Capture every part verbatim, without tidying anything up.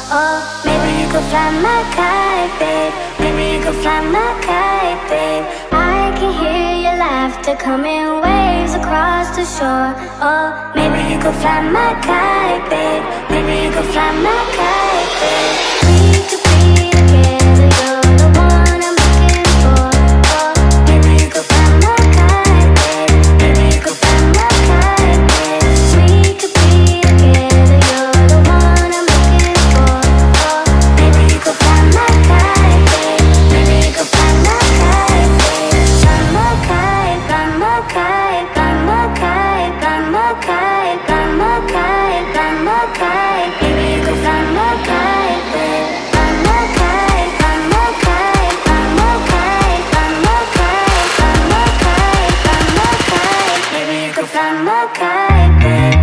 Oh, maybe you could fly my kite, babe. Maybe you could fly my kite, babe. I can hear your laughter coming waves across the shore. Oh, maybe you could fly my kite, babe. Maybe you could fly my kite, babe. We could be together, you're the one I'm looking for. Oh, maybe you could fly my kite, babe. Maybe you could fly my kite, babe. We could be together, you're the one I'm looking for. Oh, maybe you could fly my kite, babe. Maybe you could fly my kite, babe. Fly my kite, fly my kite, fly my kite, fly my kite, fly my kite, fly my kite. Maybe you could fly my kite, babe. Fly my kite, fly my kite, fly my kite, fly my kite, fly my kite, fly my kite. Maybe you could fly my kite, babe.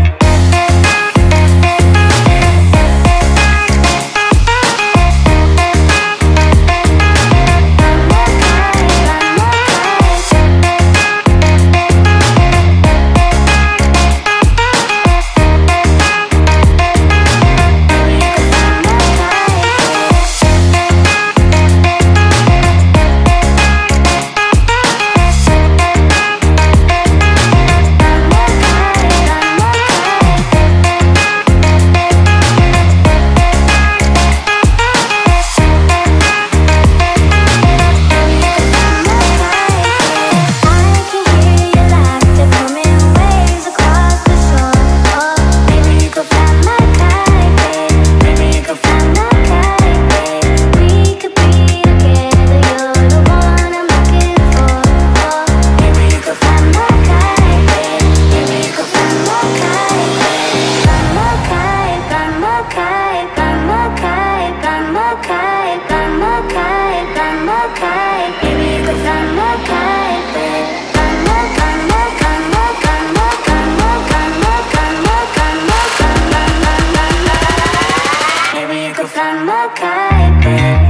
Fly my kite, babe.